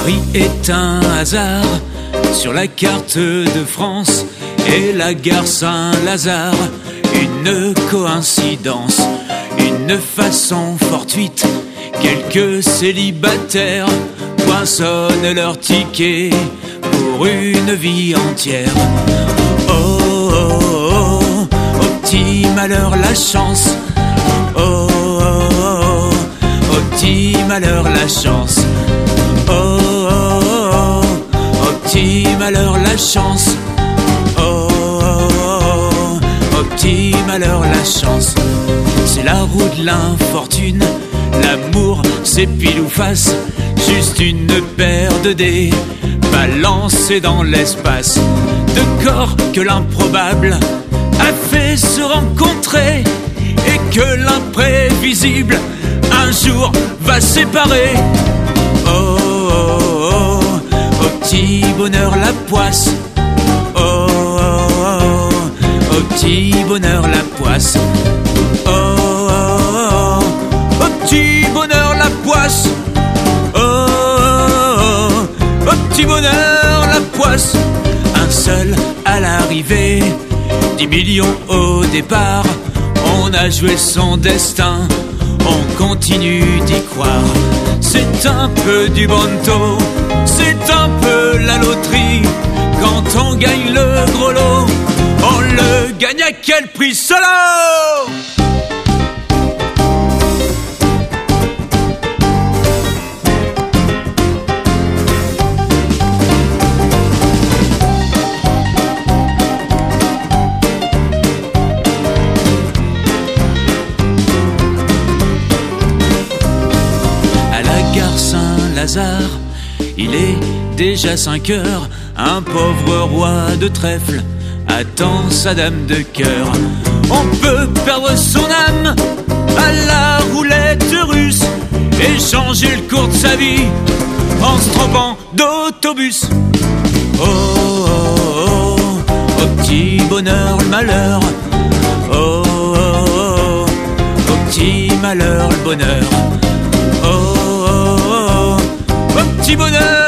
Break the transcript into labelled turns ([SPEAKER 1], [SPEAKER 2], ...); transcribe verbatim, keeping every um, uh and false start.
[SPEAKER 1] Paris est un hasard sur la carte de France et la gare Saint-Lazare, une coïncidence, une façon fortuite. Quelques célibataires poinçonnent leur ticket pour une vie entière. Oh, oh, oh, oh, au petit malheur la chance. Oh, oh, oh, au petit malheur la chance. Oh, oh, oh, au petit malheur la chance. Oh, oh, oh, au petit malheur la chance. C'est la roue de l'infortune. L'amour c'est pile ou face, juste une paire de dés balancés dans l'espace. Deux corps que l'improbable a fait se rencontrer et que l'imprévisible un jour va séparer. Oh, oh, oh, au petit bonheur la poisse. Oh, oh, oh, au petit bonheur la poisse. Oh, oh, oh, au petit bonheur la poisse. Oh, oh, oh, au petit bonheur la poisse. Un seul à l'arrivée, dix millions au départ. On a joué son destin, on continue d'y croire. C'est un peu du bonto, c'est un peu la loterie. Quand on gagne le gros lot, on le gagne à quel prix solo? Saint-Lazare, il est déjà cinq heures. Un pauvre roi de trèfle attend sa dame de cœur. On peut perdre son âme à la roulette russe et changer le cours de sa vie en se trompant d'autobus. Oh, oh, oh, au petit bonheur le malheur. Oh, oh, oh, au petit malheur le bonheur. Oh, oh, oh, au petit bonheur